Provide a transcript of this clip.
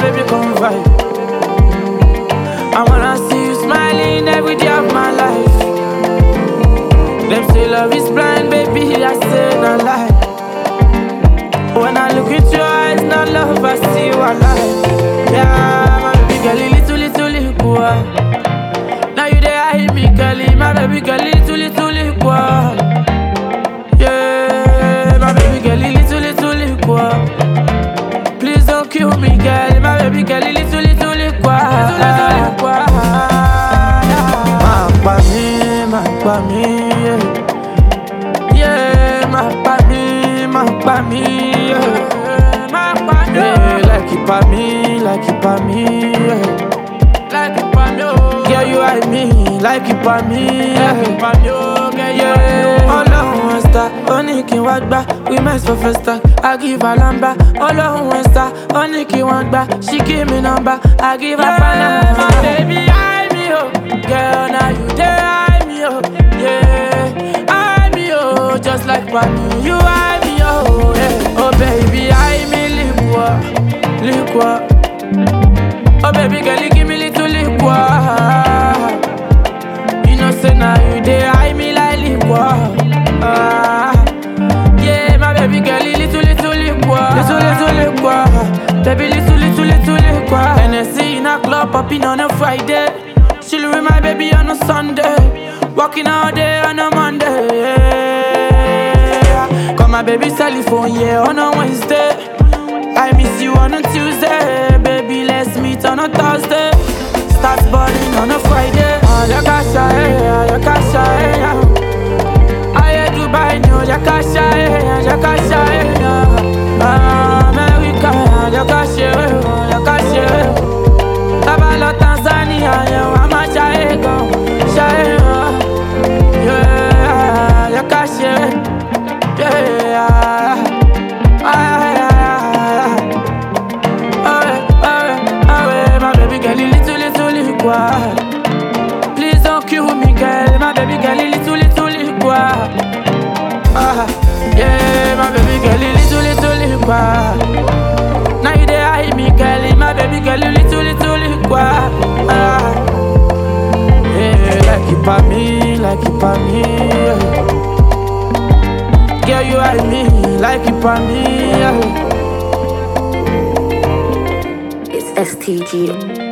baby, come vibe. I wanna see you smiling every day of my life. Them say love is blind, baby, I say no lie. When I look into your eyes, no love, I see you alive. Yeah, my baby girl, little liquor. Now you there, I hit me, girlie. My baby girl, little liquor. Yeah, my baby girl, little liquor. Please don't kill me, girl. My baby girl, little liquor. Ma me, yeah, ma me, yeah. Like it pa me, yeah. Yeah, you and me, like it pa me, yeah. Ọlọ́run ẹ̀sítà, ó ní kí wọ́n gbá, we mess for first time, I give her lamba. Ọlọ́run ẹ̀sítà, ó ní kí wọ́n gbá, she give me number, I give her banana. My baby, I me oh, girl, now you there, I me oh, yeah, I me oh, just like Pami, you I me oh, yeah. Oh baby, I me liquor. Oh baby, girl, you give me little liquor. You know say now you there, I me like liquor. Yeah, my baby girl, little liquor. Little liquor. Baby, little liquor. Hennessy in a club, popping on a Friday. Chill with my baby on a Sunday. Walking all day on a Monday. Yeah. Call my baby telephone, yeah, on a Wednesday. I miss you on a Tuesday. Baby, let's meet on a Thursday. Start balling on a Friday. Yakasha, I Dubai, no, Yakasha, America, Yakasha. Tabalo, Tanzania, I'm a Shaego, yeah, Yakasha, yeah. My baby girl, little liquor. Please don't kill me, girl. My baby girl, little liquor. Yeah, my baby girl, little liquor. Now you there, I hit me, girl. My baby girl, little liquor. Yeah, like it pa me, yeah. Girl, you and me, like it pa me, yeah. It's STG.